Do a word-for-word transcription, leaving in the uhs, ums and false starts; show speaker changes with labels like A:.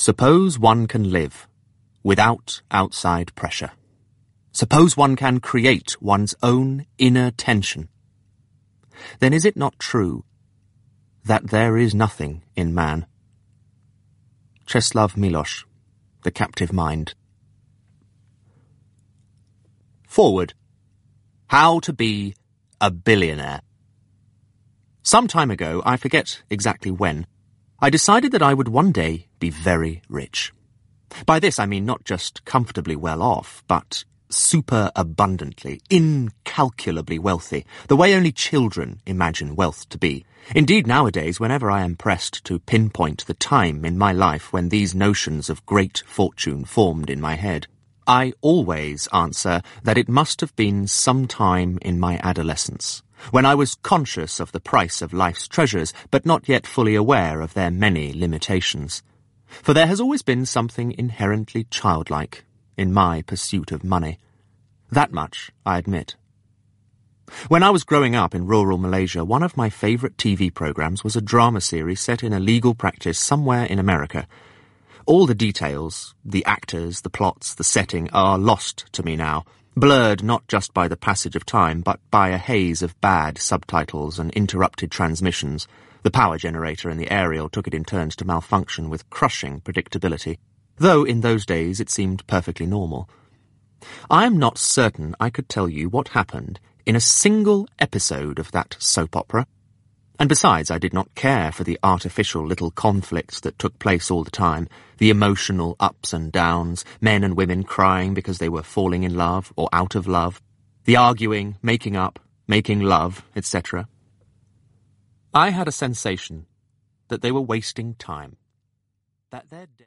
A: Suppose one can live without outside pressure. Suppose one can create one's own inner tension. Then is it not true that there is nothing in man? Czeslaw Milosz, The Captive Mind. Forward. How to be a billionaire. Some time ago, I forget exactly when, I decided that I would one day be very rich. By this I mean not just comfortably well off, but super abundantly, incalculably wealthy, the way only children imagine wealth to be. Indeed, nowadays, whenever I am pressed to pinpoint the time in my life when these notions of great fortune formed in my head, I always answer that it must have been some time in my adolescence, when I was conscious of the price of life's treasures, but not yet fully aware of their many limitations. For there has always been something inherently childlike in my pursuit of money. That much I admit. When I was growing up in rural Malaysia, one of my favourite T V programmes was a drama series set in a legal practice somewhere in America. All the details, the actors, the plots, the setting are lost to me now, blurred not just by the passage of time, but by a haze of bad subtitles and interrupted transmissions. The power generator and the aerial took it in turns to malfunction with crushing predictability, though in those days it seemed perfectly normal. I am not certain I could tell you what happened in a single episode of that soap opera, and besides I did not care for the artificial little conflicts that took place all the time, the emotional ups and downs, men and women crying because they were falling in love or out of love, the arguing, making up, making love, et cetera. I had a sensation that they were wasting time, that their